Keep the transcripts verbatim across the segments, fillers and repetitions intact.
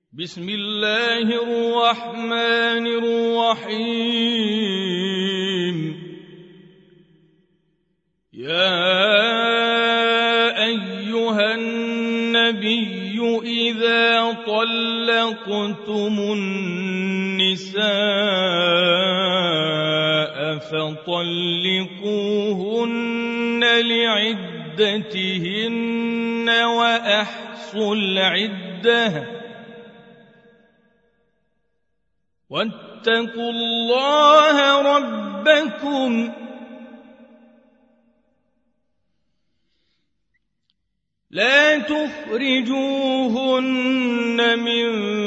بسم الله الرحمن الرحيم يا أيها النبي إذا طلقتم النساء فطلقوهن لعدتهن وأحصوا العدة واتقوا الله ربكم لا تخرجوهن من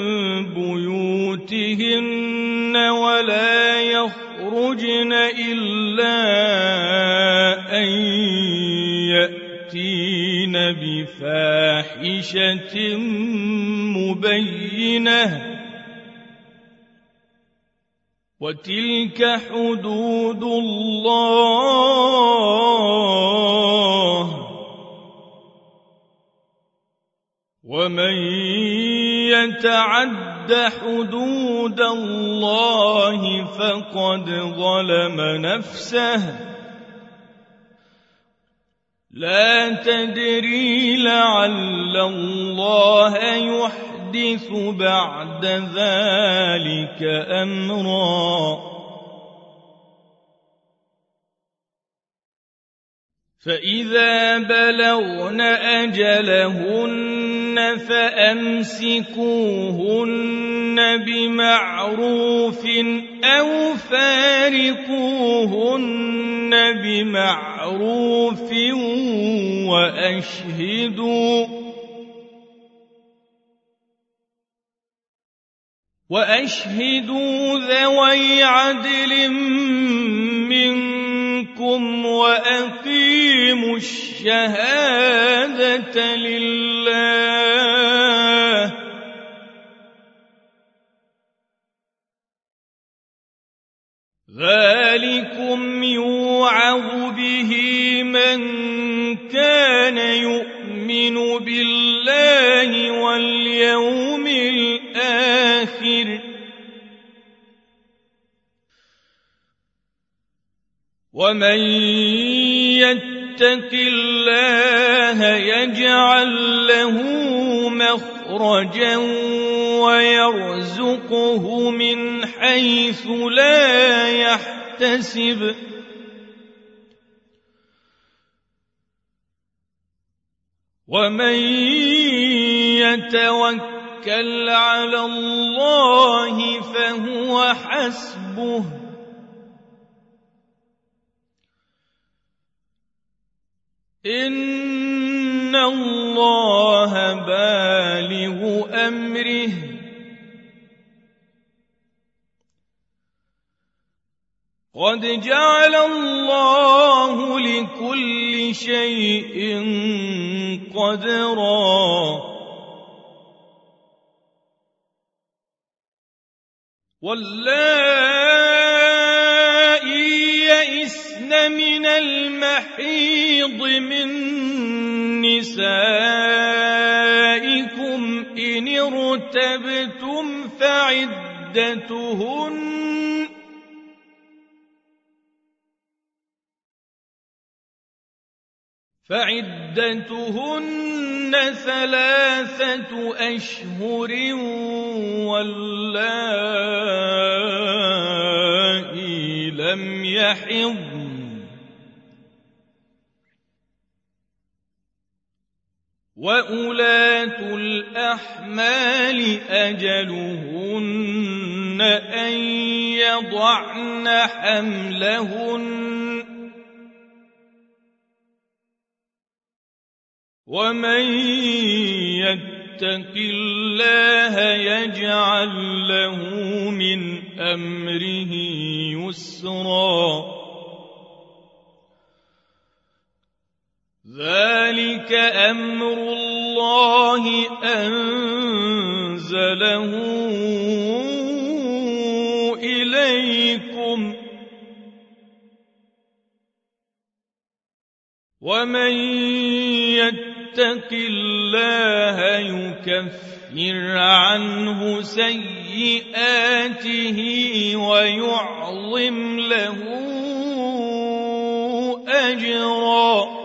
بيوتهن ولا يخرجن إلا أن يأتين بفاحشة مبينة وتلك حدود الله ومن يتعد حدود الله فقد ظلم نفسه لا تدري لعل الله يحدث بعد ذلك أمرا فإذا بلغن أجلهن فأمسكوهن بمعروف أو فارقوهن بمعروف وأشهدوا وأشهدوا ذوي عدل منكم وأقيموا الشهادة لله ذلكم يوعظ به من كان يؤمن بالله واليوم الآخر ومن يتق الله يجعل له مخرجا ويرزقه من حيث لا يحتسب ومن يتوكل على الله فهو حسبه إن الله بالغ أمره قد جعل الله لكل شيء قدرا واللائي يئسن من المحيض من نسائكم إن ارتبتم فعدتهن فعدتهن ثلاثة أشهر واللائي لم يحضن وأولاة الأحمال أجلهن أن يضعن حملهن ومن يتق الله يجعل له من أمره يسرا ذلك أمر الله أنزله إليكم ومن يتق الله يكفر يكفر عنه سيئاته ويعظم له أجرا.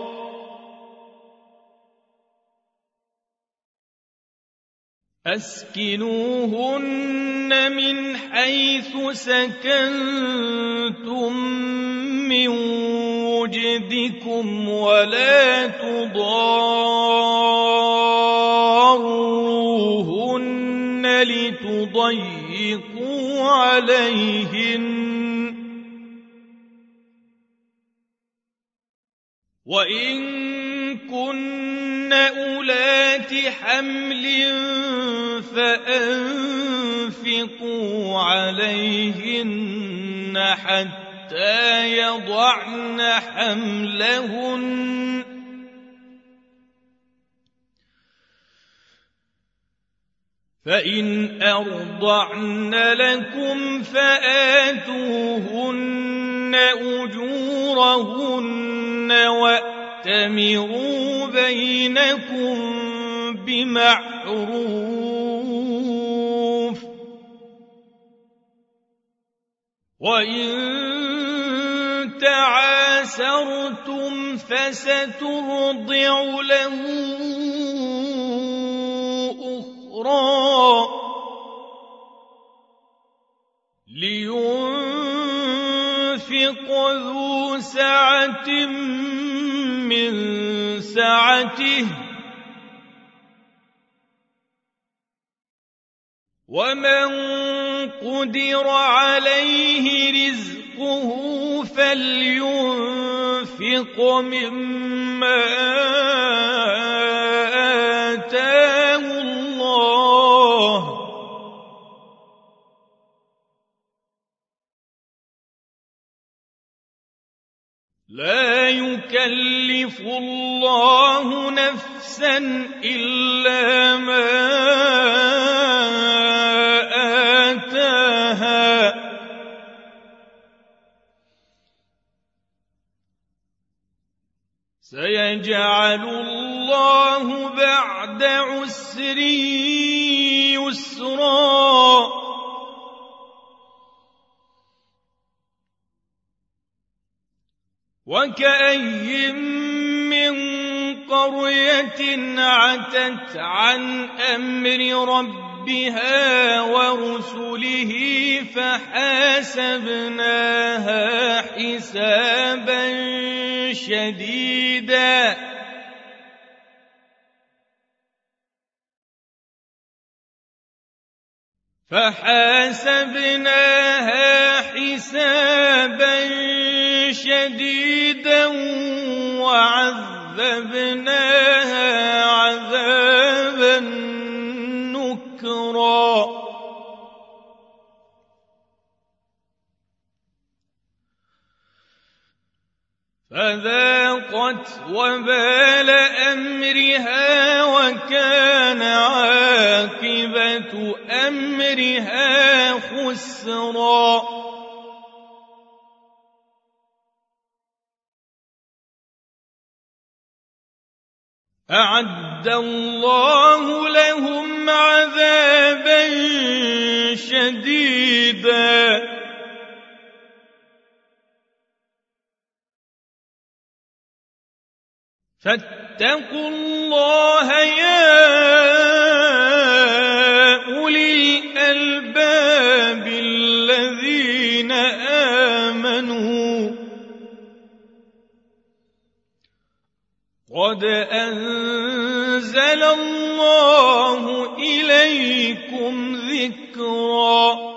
أسكنوهن من حيث سكنتم من وجدكم ولا تضاروهن لتضيقوا عليهن، وإن كن أولات حمل فأنفقوا عليهن حتى يضعن حملهن، فإن أرضعن لكم فآتوهن أجورهن وأتمروا بينكم بمعروف. وإن تعاسرتم فسترضع له أخرى لينفق ذو سعة من سعته، ومن قدر عليه رزقه فلينفق مما آتاه الله، لا يكلف الله نفسا إلا ما آتاها، سيجعل الله بعد عسر يسرا. وكأي من قرية عتت عن أمر ربها ورسله فحاسبناها حسابا شديدا فحاسبناها حسابا شديدا وعذبناها عذابا نكرا. فذاقت وبال أمرها وكان عاقبة أمرها خسرا. أعد الله لهم عذابا شديدا فاتقوا الله يا أولي الألباب الذين آمنوا قد أنزل الله إليكم ذكرا.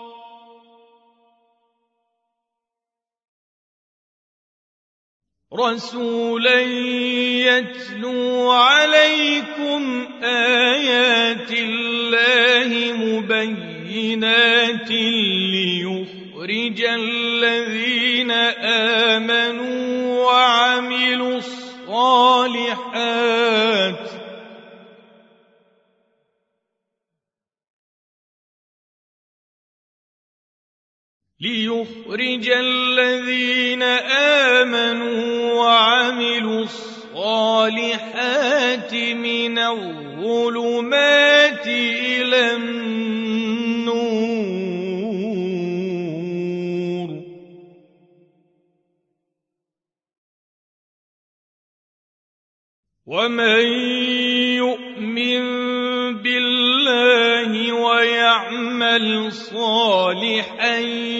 رسولا يتلو عليكم آيات الله مبينات ليخرج الذين آمنوا وعملوا الصالحات ليخرج الذين آمنوا وعملوا الصالحات من الظلمات إلى النور. ومن يؤمن بالله ويعمل صالحا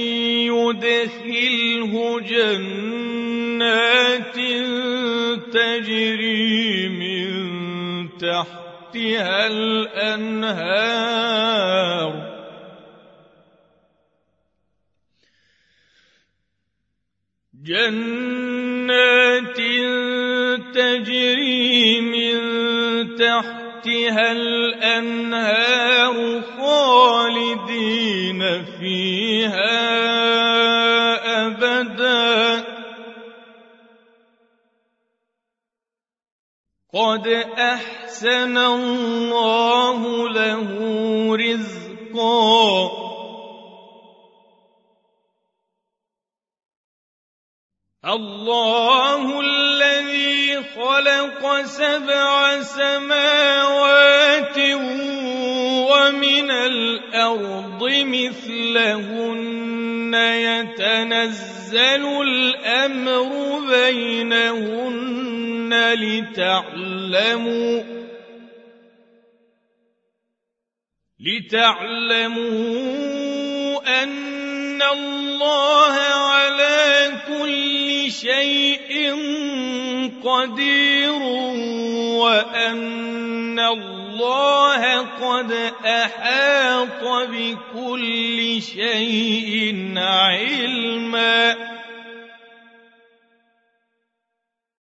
يدخله جنات تجري من تحتها الأنهار جنات تجري من تحتها الأنهار خالدين فيها أبدا قد أحسن الله له رزقا. الله الذي خلق سبع سماوات ومن الأرض مثلهن يتنزل الأمر بينهن لتعلموا لتعلموا أن الله على كل شيء قدير وأن الله قد أحاط بكل شيء علما.